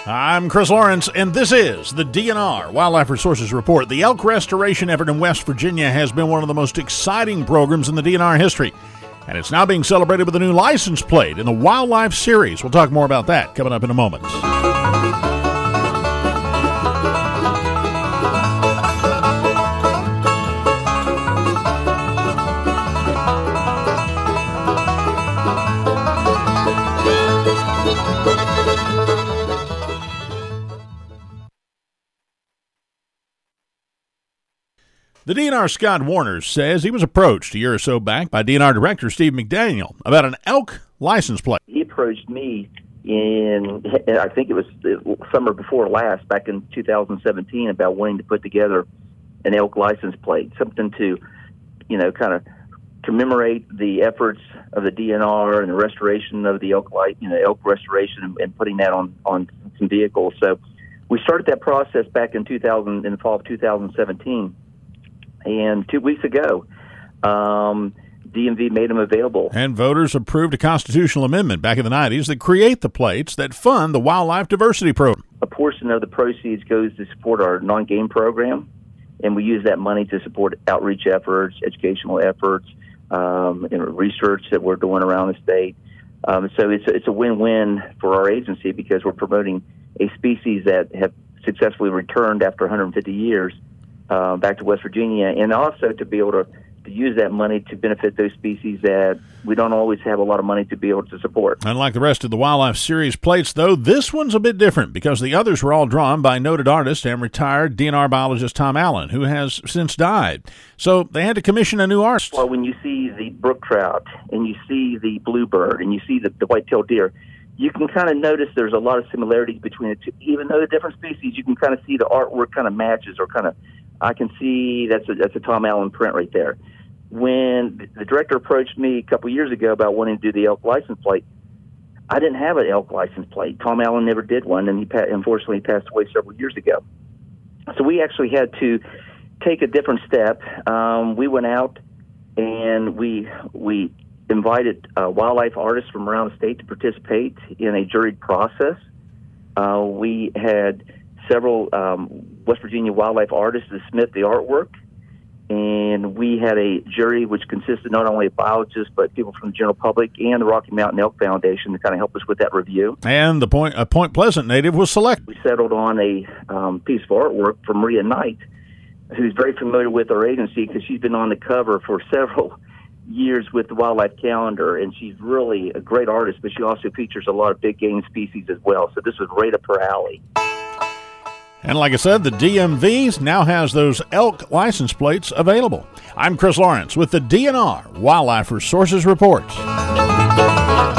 I'm Chris Lawrence, and this is the DNR Wildlife Resources Report. The elk restoration effort in West Virginia has been one of the most exciting programs in the DNR history, and it's now being celebrated with a new license plate in the Wildlife Series. We'll talk more about that coming up in a moment. The DNR Scott Warner says he was approached a year or so back by DNR Director Steve McDaniel about an elk license plate. He approached me I think it was the summer before last, back in 2017, about wanting to put together an elk license plate, something to, kind of commemorate the efforts of the DNR and the restoration of the elk restoration and putting that on some vehicles. So we started that process back in the fall of 2017. And 2 weeks ago, DMV made them available. And voters approved a constitutional amendment back in the 90s that create the plates that fund the Wildlife Diversity Program. A portion of the proceeds goes to support our non-game program, and we use that money to support outreach efforts, educational efforts, and research that we're doing around the state. So it's a win-win for our agency because we're promoting a species that have successfully returned after 150 years. Back to West Virginia, and also to be able to use that money to benefit those species that we don't always have a lot of money to be able to support. Unlike the rest of the Wildlife Series plates, though, this one's a bit different because the others were all drawn by noted artist and retired DNR biologist Tom Allen, who has since died. So they had to commission a new artist. Well, when you see the brook trout, and you see the bluebird, and you see the white-tailed deer, you can kind of notice there's a lot of similarities between the two. Even though they're different species, you can kind of see the artwork kind of matches, or kind of, I can see that's a Tom Allen print right there. When the director approached me a couple years ago about wanting to do the elk license plate, I didn't have an elk license plate. Tom Allen never did one, and he unfortunately passed away several years ago. So we actually had to take a different step. We went out and we invited wildlife artists from around the state to participate in a juried process. We had several West Virginia wildlife artists to submit the artwork, and we had a jury which consisted not only of biologists but people from the general public and the Rocky Mountain Elk Foundation to kind of help us with that review. And a Point Pleasant native was selected. We settled on a piece of artwork from Maria Knight, who's very familiar with our agency because she's been on the cover for several years with the Wildlife Calendar, and she's really a great artist, but she also features a lot of big game species as well, so this was right up her alley. And like I said, the DMV now has those elk license plates available. I'm Chris Lawrence with the DNR Wildlife Resources Report.